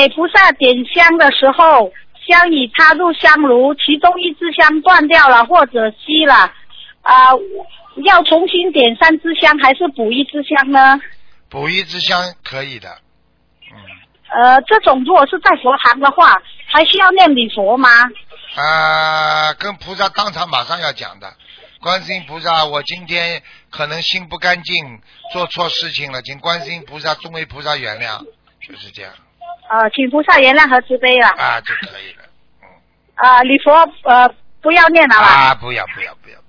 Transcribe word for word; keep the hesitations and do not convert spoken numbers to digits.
给菩萨点香的时候，香已插入香炉，其中一支香断掉了或者熄了，啊、呃，要重新点三支香还是补一支香呢？ 补一支香可以的。嗯。 呃，这种如果是在佛堂的话，还需要念礼佛吗？ 啊、呃，跟菩萨当场马上要讲的。观世音菩萨，我今天可能心不干净，做错事情了，请观世音菩萨、诸位菩萨原谅，就是这样。 呃，请菩萨原谅和慈悲了。 啊，就可以了。嗯。 啊、呃，礼佛呃不要念了吧？ 啊，不要不要不要。